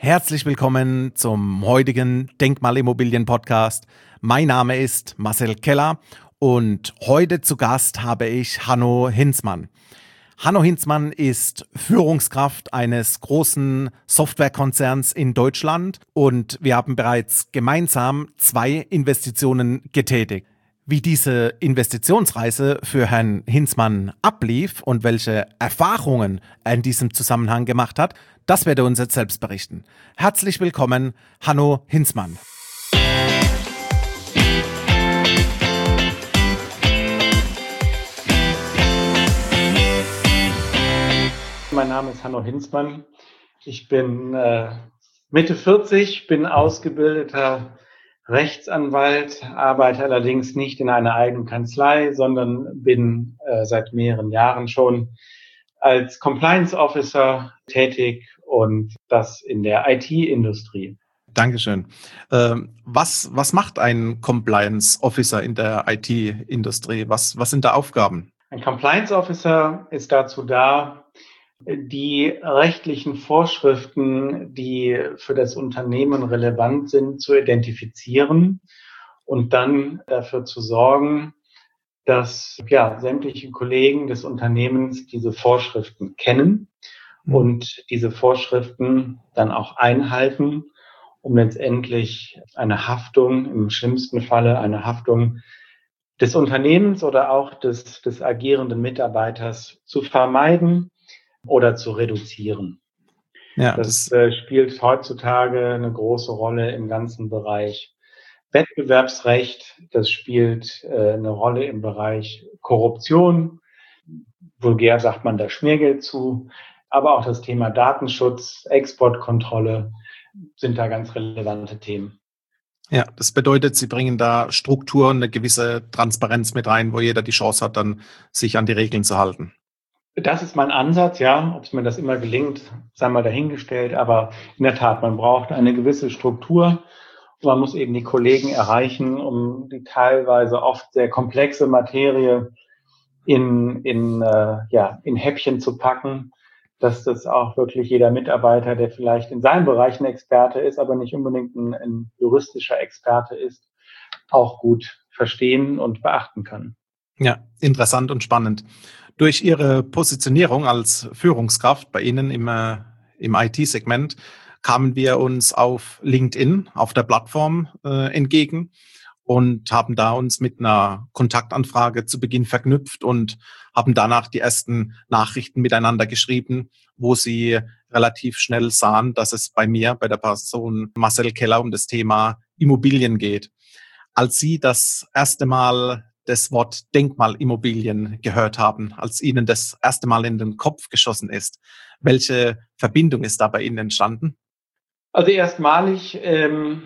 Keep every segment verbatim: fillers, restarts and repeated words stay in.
Herzlich willkommen zum heutigen Denkmalimmobilien-Podcast. Mein Name ist Marcel Keller und heute zu Gast habe ich Hanno Hinzmann. Hanno Hinzmann ist Führungskraft eines großen Softwarekonzerns in Deutschland und wir haben bereits gemeinsam zwei Investitionen getätigt. Wie diese Investitionsreise für Herrn Hinzmann ablief und welche Erfahrungen er in diesem Zusammenhang gemacht hat, das wird er uns jetzt selbst berichten. Herzlich willkommen, Hanno Hinzmann. Mein Name ist Hanno Hinzmann. Ich bin äh, Mitte vierzig, bin ausgebildeter Rechtsanwalt, arbeite allerdings nicht in einer eigenen Kanzlei, sondern bin äh, seit mehreren Jahren schon als Compliance Officer tätig und das in der I T-Industrie. Dankeschön. Ähm, was, was macht ein Compliance Officer in der I T-Industrie? Was, was sind da Aufgaben? Ein Compliance Officer ist dazu da, die rechtlichen Vorschriften, die für das Unternehmen relevant sind, zu identifizieren und dann dafür zu sorgen, dass ja, sämtliche Kollegen des Unternehmens diese Vorschriften kennen mhm. und diese Vorschriften dann auch einhalten, um letztendlich eine Haftung, im schlimmsten Falle eine Haftung des Unternehmens oder auch des, des agierenden Mitarbeiters zu vermeiden oder zu reduzieren. Ja, das das äh, spielt heutzutage eine große Rolle im ganzen Bereich Wettbewerbsrecht. Das spielt äh, eine Rolle im Bereich Korruption. Vulgär sagt man da Schmiergeld zu. Aber auch das Thema Datenschutz, Exportkontrolle sind da ganz relevante Themen. Ja, das bedeutet, Sie bringen da Strukturen, eine gewisse Transparenz mit rein, wo jeder die Chance hat, dann sich an die Regeln zu halten. Das ist mein Ansatz, ja. Ob es mir das immer gelingt, sei mal dahingestellt. Aber in der Tat, man braucht eine gewisse Struktur. Und man muss eben die Kollegen erreichen, um die teilweise oft sehr komplexe Materie in, in, äh, ja, in Häppchen zu packen, dass das auch wirklich jeder Mitarbeiter, der vielleicht in seinem Bereich ein Experte ist, aber nicht unbedingt ein, ein juristischer Experte ist, auch gut verstehen und beachten kann. Ja, interessant und spannend. Durch Ihre Positionierung als Führungskraft bei Ihnen im, äh, im I T-Segment kamen wir uns auf LinkedIn, auf der Plattform, äh, entgegen und haben da uns mit einer Kontaktanfrage zu Beginn verknüpft und haben danach die ersten Nachrichten miteinander geschrieben, wo Sie relativ schnell sahen, dass es bei mir, bei der Person Marcel Keller, um das Thema Immobilien geht. Als Sie das erste Mal das Wort Denkmalimmobilien gehört haben, als Ihnen das erste Mal in den Kopf geschossen ist, welche Verbindung ist da bei Ihnen entstanden? Also erstmalig ähm,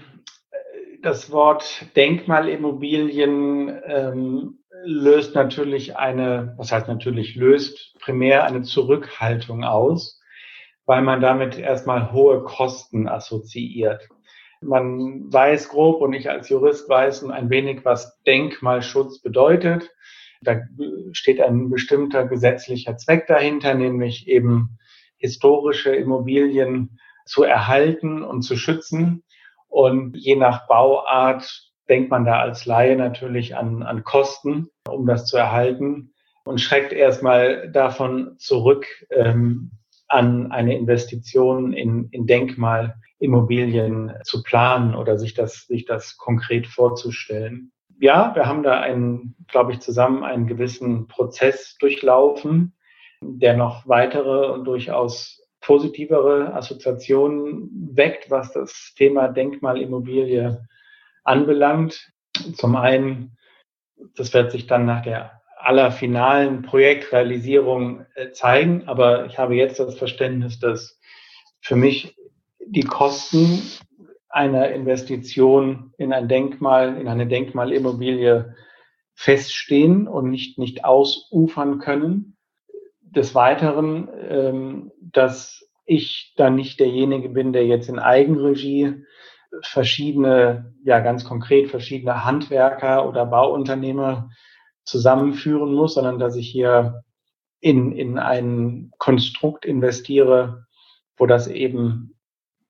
das Wort Denkmalimmobilien ähm, löst natürlich eine, was heißt natürlich, löst primär eine Zurückhaltung aus, weil man damit erstmal hohe Kosten assoziiert. Man weiß grob, und ich als Jurist weiß ein wenig, was Denkmalschutz bedeutet. Da steht ein bestimmter gesetzlicher Zweck dahinter, nämlich eben historische Immobilien zu erhalten und zu schützen. Und je nach Bauart denkt man da als Laie natürlich an, an Kosten, um das zu erhalten, und schreckt erstmal davon zurück, ähm, an eine Investition in, in Denkmalimmobilien zu planen oder sich das, sich das konkret vorzustellen. Ja, wir haben da einen, glaube ich, zusammen einen gewissen Prozess durchlaufen, der noch weitere und durchaus positivere Assoziationen weckt, was das Thema Denkmalimmobilie anbelangt. Zum einen, das wird sich dann nach der aller finalen Projektrealisierung zeigen, aber ich habe jetzt das Verständnis, dass für mich die Kosten einer Investition in ein Denkmal, in eine Denkmalimmobilie feststehen und nicht, nicht ausufern können. Des Weiteren, ähm, dass ich dann nicht derjenige bin, der jetzt in Eigenregie verschiedene, ja ganz konkret verschiedene Handwerker oder Bauunternehmer zusammenführen muss, sondern dass ich hier in, in ein Konstrukt investiere, wo das eben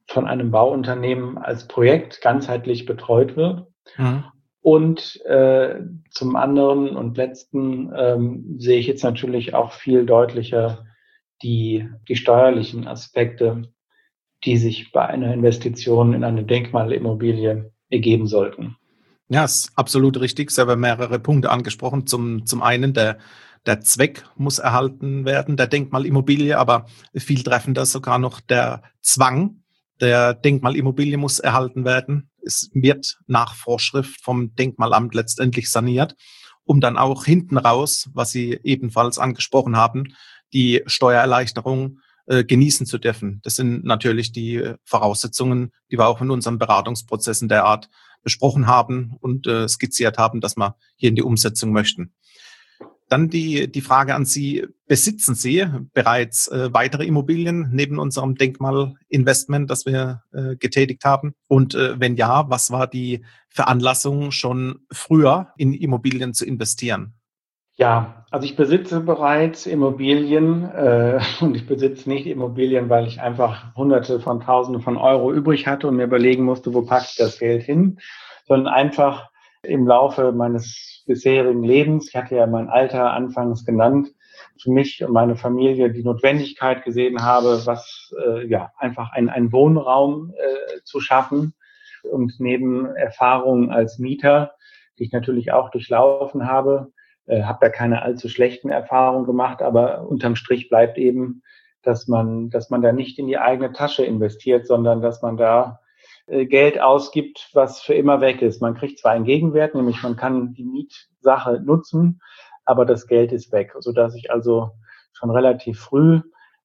von einem Bauunternehmen als Projekt ganzheitlich betreut wird. Mhm. Und äh, zum anderen und letzten ähm, sehe ich jetzt natürlich auch viel deutlicher die, die steuerlichen Aspekte, die sich bei einer Investition in eine Denkmalimmobilie ergeben sollten. Ja, ist absolut richtig. Sie haben mehrere Punkte angesprochen. Zum, zum einen, der, der Zweck muss erhalten werden, der Denkmalimmobilie, aber viel treffender sogar noch der Zwang. Der Denkmalimmobilie muss erhalten werden. Es wird nach Vorschrift vom Denkmalamt letztendlich saniert, um dann auch hinten raus, was Sie ebenfalls angesprochen haben, die Steuererleichterung äh, genießen zu dürfen. Das sind natürlich die äh, Voraussetzungen, die wir auch in unseren Beratungsprozessen derart besprochen haben und äh, skizziert haben, dass wir hier in die Umsetzung möchten. Dann die, die Frage an Sie, besitzen Sie bereits äh, weitere Immobilien neben unserem Denkmalinvestment, das wir äh, getätigt haben? Und äh, wenn ja, was war die Veranlassung, schon früher in Immobilien zu investieren? Ja, also ich besitze bereits Immobilien äh, und ich besitze nicht Immobilien, weil ich einfach Hunderte von Tausenden von Euro übrig hatte und mir überlegen musste, wo packe ich das Geld hin, sondern einfach im Laufe meines bisherigen Lebens, ich hatte ja mein Alter anfangs genannt, für mich und meine Familie die Notwendigkeit gesehen habe, was äh, ja einfach ein, ein Wohnraum äh, zu schaffen und neben Erfahrungen als Mieter, die ich natürlich auch durchlaufen habe, äh, habe da keine allzu schlechten Erfahrungen gemacht, aber unterm Strich bleibt eben, dass man, dass man da nicht in die eigene Tasche investiert, sondern dass man da äh, Geld ausgibt, was für immer weg ist. Man kriegt zwar einen Gegenwert, nämlich man kann die Mietsache nutzen, aber das Geld ist weg, sodass ich also schon relativ früh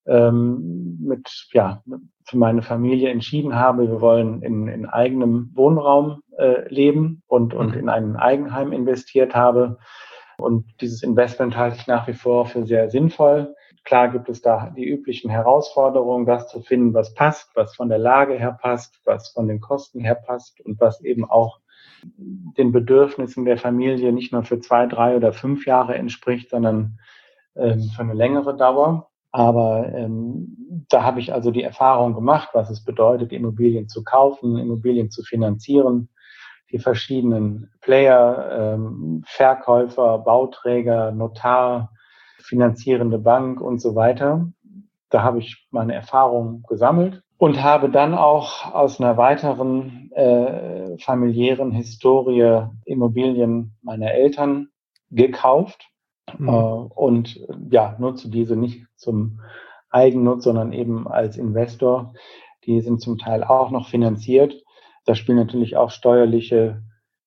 ähm, mit, ja, für meine Familie entschieden habe, wir wollen in, in eigenem Wohnraum äh, leben und, und Mhm. in ein Eigenheim investiert habe. Und dieses Investment halte ich nach wie vor für sehr sinnvoll. Klar gibt es da die üblichen Herausforderungen, das zu finden, was passt, was von der Lage her passt, was von den Kosten her passt und was eben auch den Bedürfnissen der Familie nicht nur für zwei, drei oder fünf Jahre entspricht, sondern ähm, für eine längere Dauer. Aber ähm, da habe ich also die Erfahrung gemacht, was es bedeutet, Immobilien zu kaufen, Immobilien zu finanzieren, die verschiedenen Player, ähm, Verkäufer, Bauträger, Notar, finanzierende Bank und so weiter. Da habe ich meine Erfahrungen gesammelt und habe dann auch aus einer weiteren äh, familiären Historie Immobilien meiner Eltern gekauft äh, Mhm. und ja, nutze diese nicht zum Eigennutz, sondern eben als Investor. Die sind zum Teil auch noch finanziert. Da spielen natürlich auch steuerliche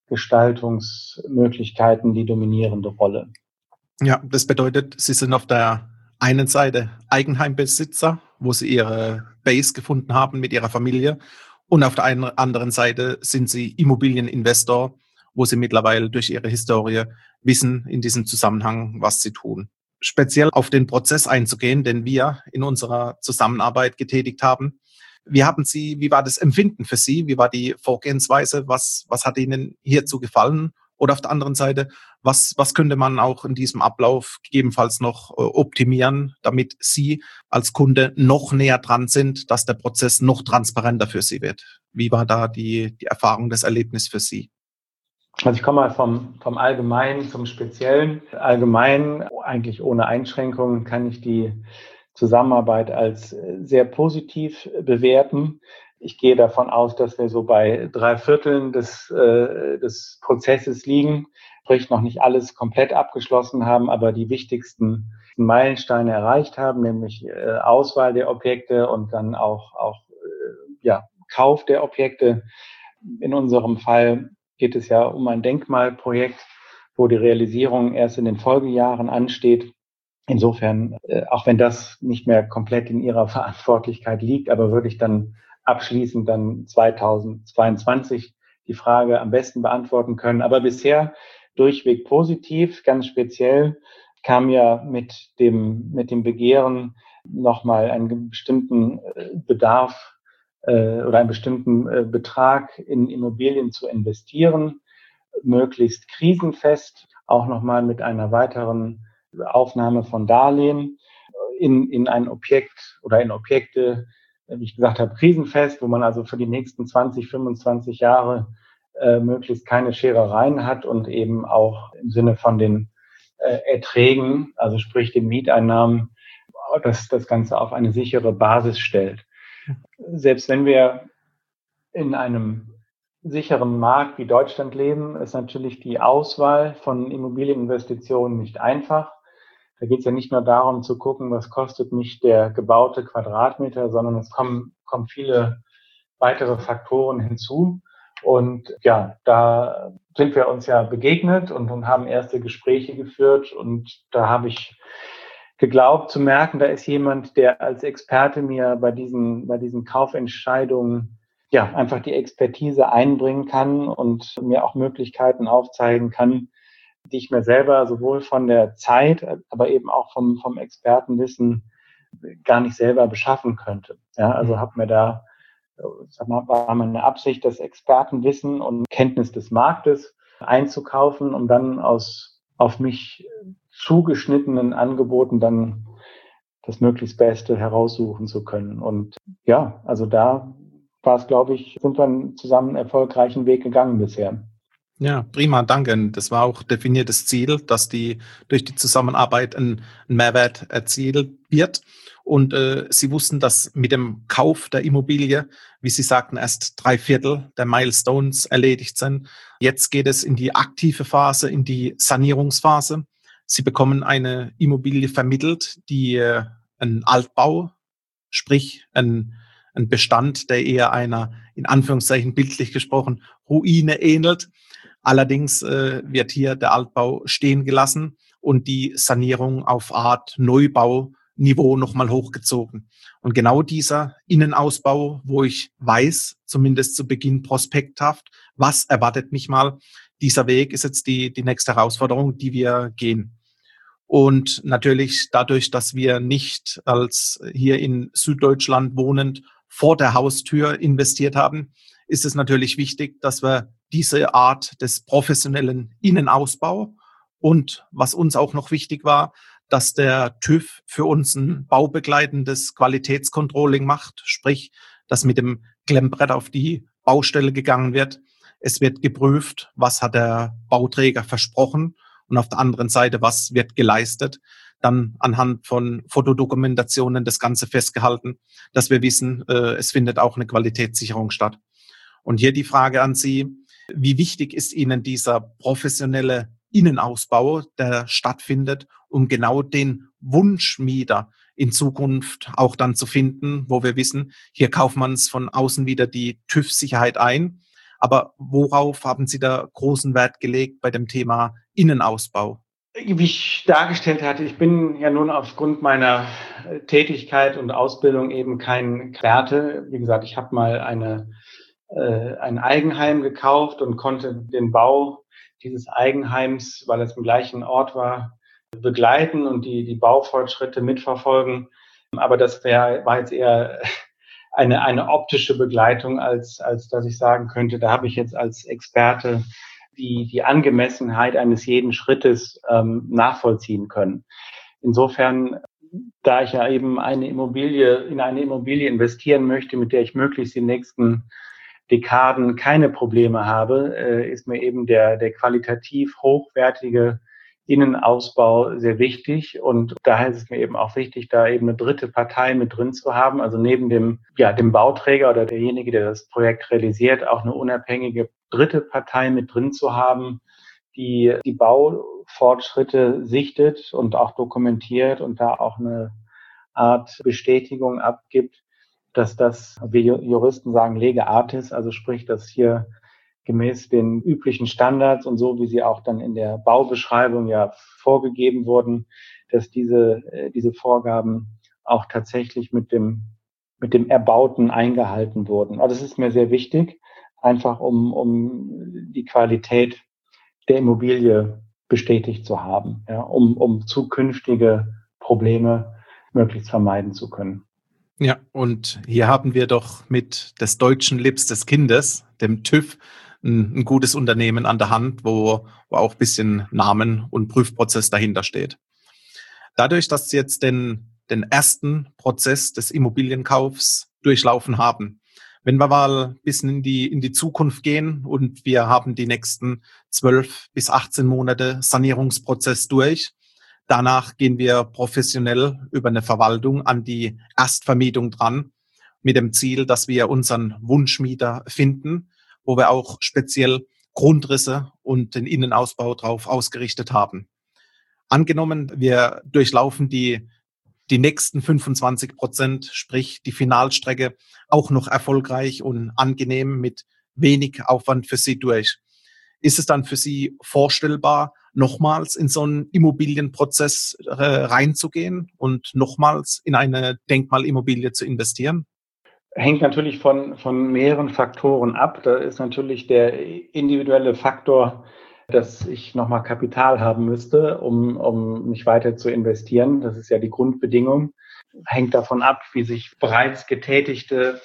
Gestaltungsmöglichkeiten die dominierende Rolle. Ja, das bedeutet, Sie sind auf der einen Seite Eigenheimbesitzer, wo Sie Ihre Base gefunden haben mit Ihrer Familie. Und auf der einen, anderen Seite sind Sie Immobilieninvestor, wo Sie mittlerweile durch Ihre Historie wissen in diesem Zusammenhang, was Sie tun. Speziell auf den Prozess einzugehen, den wir in unserer Zusammenarbeit getätigt haben. Wie haben Sie, wie war das Empfinden für Sie? Wie war die Vorgehensweise? Was, was hat Ihnen hierzu gefallen? Oder auf der anderen Seite, was, was könnte man auch in diesem Ablauf gegebenenfalls noch äh, optimieren, damit Sie als Kunde noch näher dran sind, dass der Prozess noch transparenter für Sie wird? Wie war da die, die Erfahrung, das Erlebnis für Sie? Also ich komme mal vom, vom Allgemeinen zum Speziellen. Allgemein, eigentlich ohne Einschränkungen, kann ich die Zusammenarbeit als sehr positiv bewerten. Ich gehe davon aus, dass wir so bei drei Vierteln des, äh, des Prozesses liegen, sprich noch nicht alles komplett abgeschlossen haben, aber die wichtigsten Meilensteine erreicht haben, nämlich äh, Auswahl der Objekte und dann auch, auch äh, ja, Kauf der Objekte. In unserem Fall geht es ja um ein Denkmalprojekt, wo die Realisierung erst in den Folgejahren ansteht. Insofern, äh, auch wenn das nicht mehr komplett in Ihrer Verantwortlichkeit liegt, aber würde ich dann abschließend dann zweitausendzweiundzwanzig die Frage am besten beantworten können. Aber bisher durchweg positiv. Ganz speziell kam ja mit dem, mit dem Begehren nochmal einen bestimmten Bedarf äh, oder einen bestimmten äh, Betrag in Immobilien zu investieren, möglichst krisenfest, auch nochmal mit einer weiteren Aufnahme von Darlehen in, in ein Objekt oder in Objekte, wie ich gesagt habe, krisenfest, wo man also für die nächsten zwanzig, fünfundzwanzig Jahre äh, möglichst keine Scherereien hat und eben auch im Sinne von den äh, Erträgen, also sprich den Mieteinnahmen, dass das Ganze auf eine sichere Basis stellt. Selbst wenn wir in einem sicheren Markt wie Deutschland leben, ist natürlich die Auswahl von Immobilieninvestitionen nicht einfach. Da geht es ja nicht nur darum zu gucken, was kostet mich der gebaute Quadratmeter, sondern es kommen, kommen viele weitere Faktoren hinzu. Und ja, da sind wir uns ja begegnet und, und haben erste Gespräche geführt. Und da habe ich geglaubt zu merken, da ist jemand, der als Experte mir bei diesen, bei diesen Kaufentscheidungen ja einfach die Expertise einbringen kann und mir auch Möglichkeiten aufzeigen kann, die ich mir selber sowohl von der Zeit, aber eben auch vom, vom Expertenwissen gar nicht selber beschaffen könnte. Ja, also habe mir da, sag mal, war meine Absicht, das Expertenwissen und Kenntnis des Marktes einzukaufen, um dann aus auf mich zugeschnittenen Angeboten dann das möglichst Beste heraussuchen zu können. Und ja, also da war es, glaube ich, sind wir zusammen einen erfolgreichen Weg gegangen bisher. Ja, prima, danke. Das war auch definiertes Ziel, dass die durch die Zusammenarbeit ein, ein Mehrwert erzielt wird. Und äh, Sie wussten, dass mit dem Kauf der Immobilie, wie Sie sagten, erst drei Viertel der Milestones erledigt sind. Jetzt geht es in die aktive Phase, in die Sanierungsphase. Sie bekommen eine Immobilie vermittelt, die äh, ein Altbau, sprich ein, ein Bestand, der eher einer, in Anführungszeichen bildlich gesprochen, Ruine ähnelt. Allerdings äh, wird hier der Altbau stehen gelassen und die Sanierung auf Art Neubau-Niveau nochmal hochgezogen. Und genau dieser Innenausbau, wo ich weiß, zumindest zu Beginn prospekthaft, was erwartet mich mal, dieser Weg ist jetzt die, die nächste Herausforderung, die wir gehen. Und natürlich dadurch, dass wir nicht als hier in Süddeutschland wohnend vor der Haustür investiert haben, ist es natürlich wichtig, dass wir diese Art des professionellen Innenausbau und was uns auch noch wichtig war, dass der TÜV für uns ein baubegleitendes Qualitätscontrolling macht, sprich, dass mit dem Klemmbrett auf die Baustelle gegangen wird. Es wird geprüft, was hat der Bauträger versprochen und auf der anderen Seite, was wird geleistet. Dann anhand von Fotodokumentationen das Ganze festgehalten, dass wir wissen, äh, es findet auch eine Qualitätssicherung statt. Und hier die Frage an Sie, wie wichtig ist Ihnen dieser professionelle Innenausbau, der stattfindet, um genau den Wunschmieter in Zukunft auch dann zu finden, wo wir wissen, hier kauft man es von außen wieder die TÜV-Sicherheit ein. Aber worauf haben Sie da großen Wert gelegt bei dem Thema Innenausbau? Wie ich dargestellt hatte, ich bin ja nun aufgrund meiner Tätigkeit und Ausbildung eben kein Experte. Wie gesagt, ich habe mal eine äh, ein Eigenheim gekauft und konnte den Bau dieses Eigenheims, weil es im gleichen Ort war, begleiten und die, die Baufortschritte mitverfolgen. Aber das wär, war jetzt eher eine, eine optische Begleitung, als, als dass ich sagen könnte, da habe ich jetzt als Experte die, die Angemessenheit eines jeden Schrittes ähm, nachvollziehen können. Insofern, da ich ja eben eine Immobilie, in eine Immobilie investieren möchte, mit der ich möglichst die nächsten Dekaden keine Probleme habe, äh, ist mir eben der, der qualitativ hochwertige Innenausbau sehr wichtig. Und daher ist es mir eben auch wichtig, da eben eine dritte Partei mit drin zu haben. Also neben dem, ja, dem Bauträger oder derjenige, der das Projekt realisiert, auch eine unabhängige dritte Partei mit drin zu haben, die die Baufortschritte sichtet und auch dokumentiert und da auch eine Art Bestätigung abgibt, dass das, wie Juristen sagen, lege artis, also sprich, dass hier gemäß den üblichen Standards und so, wie sie auch dann in der Baubeschreibung ja vorgegeben wurden, dass diese, diese Vorgaben auch tatsächlich mit dem, mit dem Erbauten eingehalten wurden. Also das ist mir sehr wichtig, einfach um, um die Qualität der Immobilie bestätigt zu haben, ja, um, um zukünftige Probleme möglichst vermeiden zu können. Ja, und hier haben wir doch mit des deutschen Lips des Kindes, dem TÜV, ein, ein gutes Unternehmen an der Hand, wo, wo auch ein bisschen Namen und Prüfprozess dahinter steht. Dadurch, dass Sie jetzt den, den ersten Prozess des Immobilienkaufs durchlaufen haben. Wenn wir mal ein bisschen in die, in die Zukunft gehen und wir haben die nächsten zwölf bis achtzehn Monate Sanierungsprozess durch, danach gehen wir professionell über eine Verwaltung an die Erstvermietung dran, mit dem Ziel, dass wir unseren Wunschmieter finden, wo wir auch speziell Grundrisse und den Innenausbau drauf ausgerichtet haben. Angenommen, wir durchlaufen die, die nächsten fünfundzwanzig Prozent, sprich die Finalstrecke, auch noch erfolgreich und angenehm mit wenig Aufwand für Sie durch. Ist es dann für Sie vorstellbar, nochmals in so einen Immobilienprozess äh, reinzugehen und nochmals in eine Denkmalimmobilie zu investieren? Hängt natürlich von, von mehreren Faktoren ab. Da ist natürlich der individuelle Faktor, dass ich nochmal Kapital haben müsste, um, um mich weiter zu investieren. Das ist ja die Grundbedingung. Hängt davon ab, wie sich bereits getätigte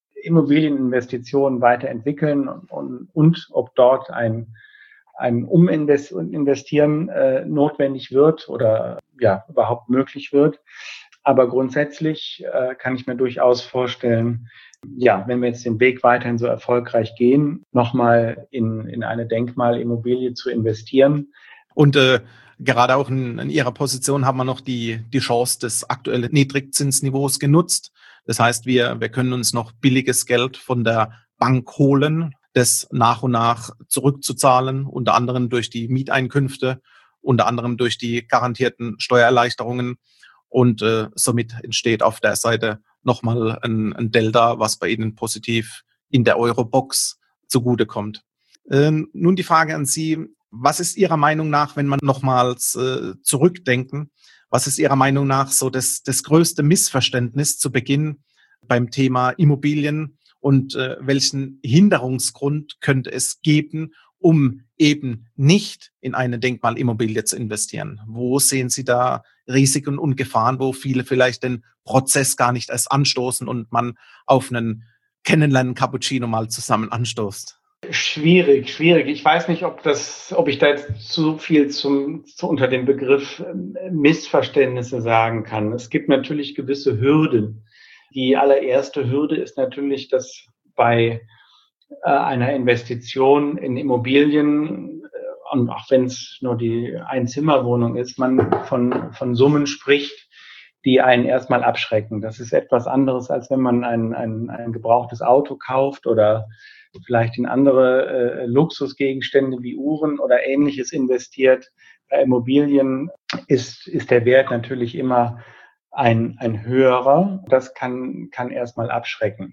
Immobilieninvestitionen weiterentwickeln und, und, und ob dort ein, ein Uminvestieren äh, notwendig wird oder ja überhaupt möglich wird. Aber grundsätzlich äh, kann ich mir durchaus vorstellen, ja, wenn wir jetzt den Weg weiterhin so erfolgreich gehen, nochmal in, in eine Denkmalimmobilie zu investieren. Und äh, gerade auch in, in Ihrer Position haben wir noch die, die Chance des aktuellen Niedrigzinsniveaus genutzt. Das heißt, wir, wir können uns noch billiges Geld von der Bank holen, das nach und nach zurückzuzahlen, unter anderem durch die Mieteinkünfte, unter anderem durch die garantierten Steuererleichterungen. Und äh, somit entsteht auf der Seite nochmal ein, ein Delta, was bei Ihnen positiv in der Eurobox zugutekommt. Äh, nun die Frage an Sie, was ist Ihrer Meinung nach, wenn man nochmals äh, zurückdenken, was ist Ihrer Meinung nach so das, das größte Missverständnis zu Beginn beim Thema Immobilien und äh, welchen Hinderungsgrund könnte es geben, um eben nicht in eine Denkmalimmobilie zu investieren? Wo sehen Sie da Risiken und Gefahren, wo viele vielleicht den Prozess gar nicht erst anstoßen und man auf einen Kennenlernen-Cappuccino mal zusammen anstoßt? Schwierig, schwierig. Ich weiß nicht, ob das, ob ich da jetzt zu viel zum, zu, unter dem Begriff Missverständnisse sagen kann. Es gibt natürlich gewisse Hürden. Die allererste Hürde ist natürlich, dass bei äh, einer Investition in Immobilien, äh, und auch wenn es nur die Einzimmerwohnung ist, man von, von Summen spricht, die einen erstmal abschrecken. Das ist etwas anderes, als wenn man ein, ein, ein gebrauchtes Auto kauft oder vielleicht in andere äh, Luxusgegenstände wie Uhren oder Ähnliches investiert. Bei Immobilien ist, ist der Wert natürlich immer ein, ein höherer. Das kann, kann erstmal abschrecken.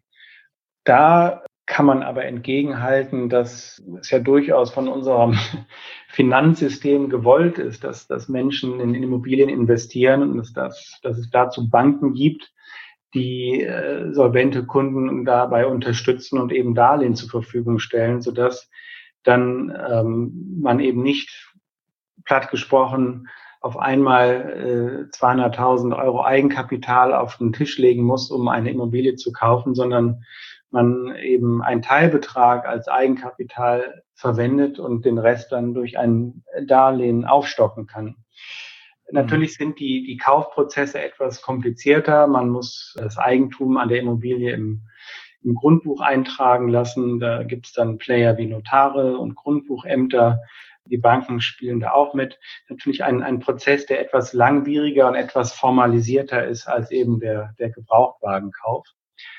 Da kann man aber entgegenhalten, dass es ja durchaus von unserem Finanzsystem gewollt ist, dass, dass Menschen in Immobilien investieren und dass, das, dass es dazu Banken gibt, die äh, solvente Kunden dabei unterstützen und eben Darlehen zur Verfügung stellen, sodass dann ähm, man eben nicht platt gesprochen auf einmal äh, zweihunderttausend Euro Eigenkapital auf den Tisch legen muss, um eine Immobilie zu kaufen, sondern man eben einen Teilbetrag als Eigenkapital verwendet und den Rest dann durch ein Darlehen aufstocken kann. Natürlich sind die, die Kaufprozesse etwas komplizierter. Man muss das Eigentum an der Immobilie im, im Grundbuch eintragen lassen. Da gibt es dann Player wie Notare und Grundbuchämter. Die Banken spielen da auch mit. Natürlich ein, ein Prozess, der etwas langwieriger und etwas formalisierter ist als eben der, der Gebrauchtwagenkauf.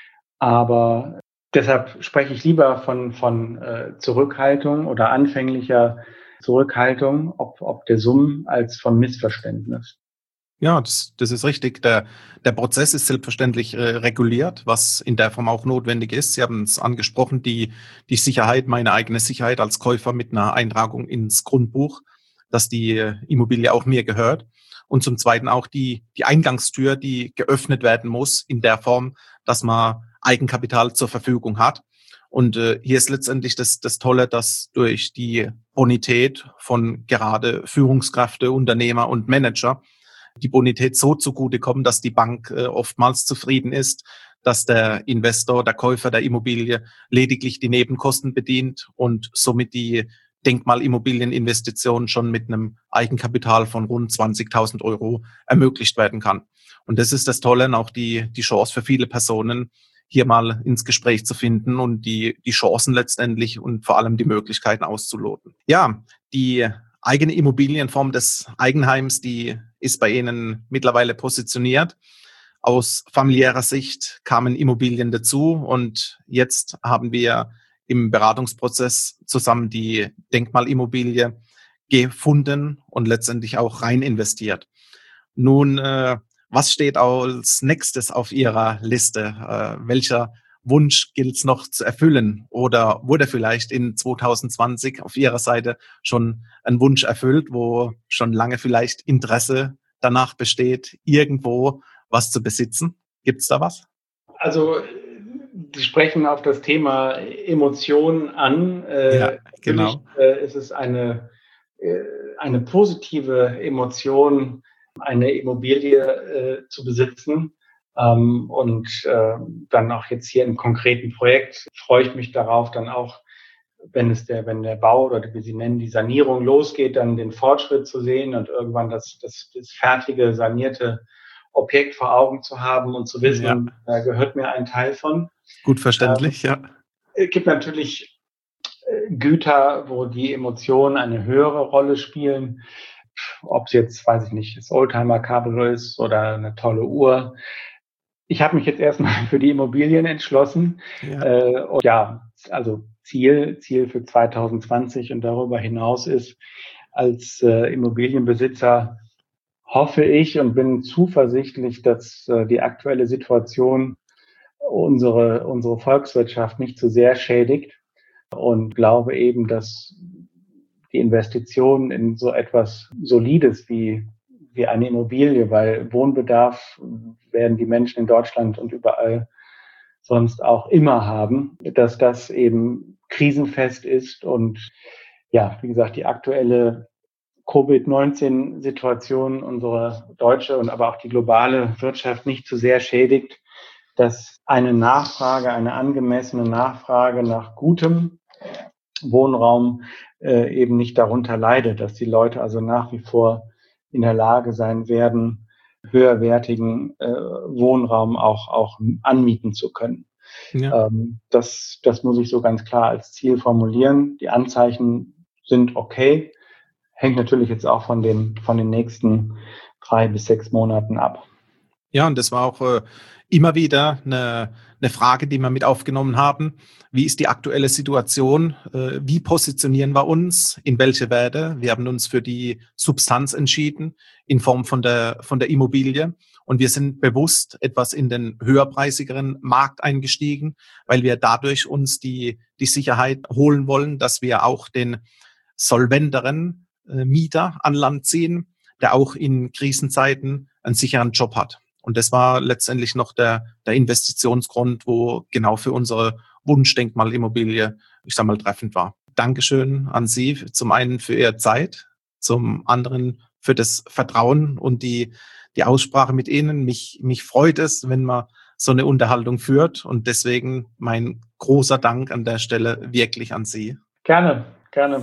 Aber deshalb spreche ich lieber von, von äh, Zurückhaltung oder anfänglicher Zurückhaltung, ob, ob der Summen, als von Missverständnis. Ja, das, das ist richtig. Der, der Prozess ist selbstverständlich äh, reguliert, was in der Form auch notwendig ist. Sie haben es angesprochen, die, die Sicherheit, meine eigene Sicherheit als Käufer mit einer Eintragung ins Grundbuch, dass die äh, Immobilie auch mir gehört. Und zum Zweiten auch die, die Eingangstür, die geöffnet werden muss in der Form, dass man Eigenkapital zur Verfügung hat. Und äh, hier ist letztendlich das, das Tolle, dass durch die Bonität von gerade Führungskräfte, Unternehmer und Manager die Bonität so zugutekommt, dass die Bank äh, oftmals zufrieden ist, dass der Investor, der Käufer der Immobilie lediglich die Nebenkosten bedient und somit die Denkmalimmobilieninvestition schon mit einem Eigenkapital von rund zwanzigtausend Euro ermöglicht werden kann. Und das ist das Tolle und auch die, die Chance für viele Personen, hier mal ins Gespräch zu finden und die, die Chancen letztendlich und vor allem die Möglichkeiten auszuloten. Ja, die eigene Immobilienform des Eigenheims, die ist bei Ihnen mittlerweile positioniert. Aus familiärer Sicht kamen Immobilien dazu und jetzt haben wir im Beratungsprozess zusammen die Denkmalimmobilie gefunden und letztendlich auch rein investiert. Nun, äh, was steht als nächstes auf Ihrer Liste? Äh, welcher Wunsch gilt es noch zu erfüllen? Oder wurde vielleicht in zwanzig zwanzig auf Ihrer Seite schon ein Wunsch erfüllt, wo schon lange vielleicht Interesse danach besteht, irgendwo was zu besitzen? Gibt es da was? Also, Sie sprechen auf das Thema Emotionen an. Äh, ja, genau. Äh, ist es eine, äh, eine positive Emotion, eine Immobilie äh, zu besitzen. Ähm, und äh, dann auch jetzt hier im konkreten Projekt freue ich mich darauf, dann auch, wenn es der, wenn der Bau oder wie Sie nennen, die Sanierung losgeht, dann den Fortschritt zu sehen und irgendwann das, das, das fertige, sanierte Objekt vor Augen zu haben und zu wissen, ja. Da gehört mir ein Teil von. Gut verständlich, ähm, ja. Es gibt natürlich Güter, wo die Emotionen eine höhere Rolle spielen. Ob es jetzt, weiß ich nicht, das Oldtimer-Cabrio ist oder eine tolle Uhr. Ich habe mich jetzt erstmal für die Immobilien entschlossen. Ja, äh, und ja, also Ziel, Ziel für zwanzig zwanzig und darüber hinaus ist, als äh, Immobilienbesitzer hoffe ich und bin zuversichtlich, dass äh, die aktuelle Situation unsere, unsere Volkswirtschaft nicht zu sehr schädigt und glaube eben, dass die Investition in so etwas Solides wie, wie eine Immobilie, weil Wohnbedarf werden die Menschen in Deutschland und überall sonst auch immer haben, dass das eben krisenfest ist und ja, wie gesagt, die aktuelle Covid neunzehn Situation unsere deutsche und aber auch die globale Wirtschaft nicht zu sehr schädigt, dass eine Nachfrage, eine angemessene Nachfrage nach gutem Wohnraum äh, eben nicht darunter leidet, dass die Leute also nach wie vor in der Lage sein werden, höherwertigen äh, Wohnraum auch, auch anmieten zu können. Ja. Ähm, das, das muss ich so ganz klar als Ziel formulieren. Die Anzeichen sind okay. Hängt natürlich jetzt auch von den, von den nächsten drei bis sechs Monaten ab. Ja, und das war auch äh, immer wieder eine, eine Frage, die wir mit aufgenommen haben. Wie ist die aktuelle Situation? Äh, wie positionieren wir uns? In welche Werte? Wir haben uns für die Substanz entschieden in Form von der, von der Immobilie. Und wir sind bewusst etwas in den höherpreisigeren Markt eingestiegen, weil wir dadurch uns die, die Sicherheit holen wollen, dass wir auch den solventeren Mieter an Land ziehen, der auch in Krisenzeiten einen sicheren Job hat. Und das war letztendlich noch der, der Investitionsgrund, wo genau für unsere Wunschdenkmalimmobilie, ich sag mal, treffend war. Dankeschön an Sie, zum einen für Ihre Zeit, zum anderen für das Vertrauen und die, die Aussprache mit Ihnen. Mich, mich freut es, wenn man so eine Unterhaltung führt und deswegen mein großer Dank an der Stelle wirklich an Sie. Gerne, gerne.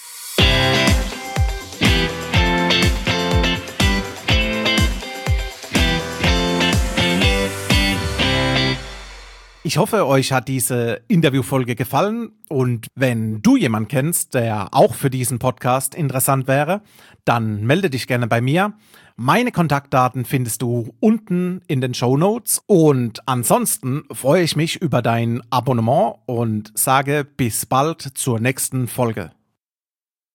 Ich hoffe, euch hat diese Interviewfolge gefallen und wenn du jemanden kennst, der auch für diesen Podcast interessant wäre, dann melde dich gerne bei mir. Meine Kontaktdaten findest du unten in den Shownotes und ansonsten freue ich mich über dein Abonnement und sage bis bald zur nächsten Folge.